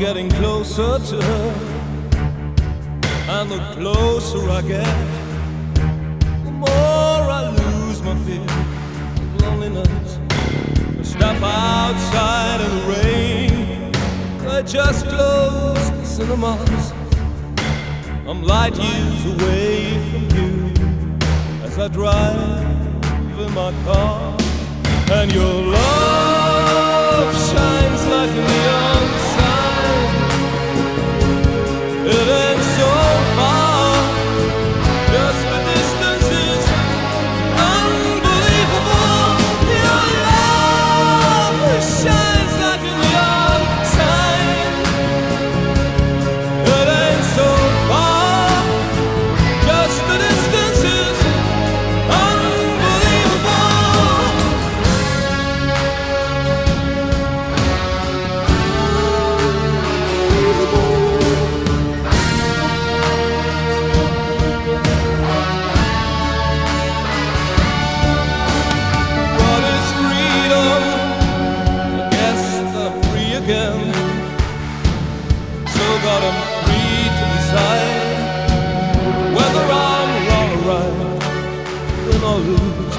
getting closer to her, and the closer I get, the more I lose my fear of loneliness. I step outside in the rain, I just closed the cinemas. I'm light years away from you as I drive in my car, and your love shines like a neon sign. It ain't so far, just the distance is unbelievable. Your love shines like a neon sign. It ain't so far, just the distance is again. So God, I'm free to decide whether I'm wrong or right, win or lose.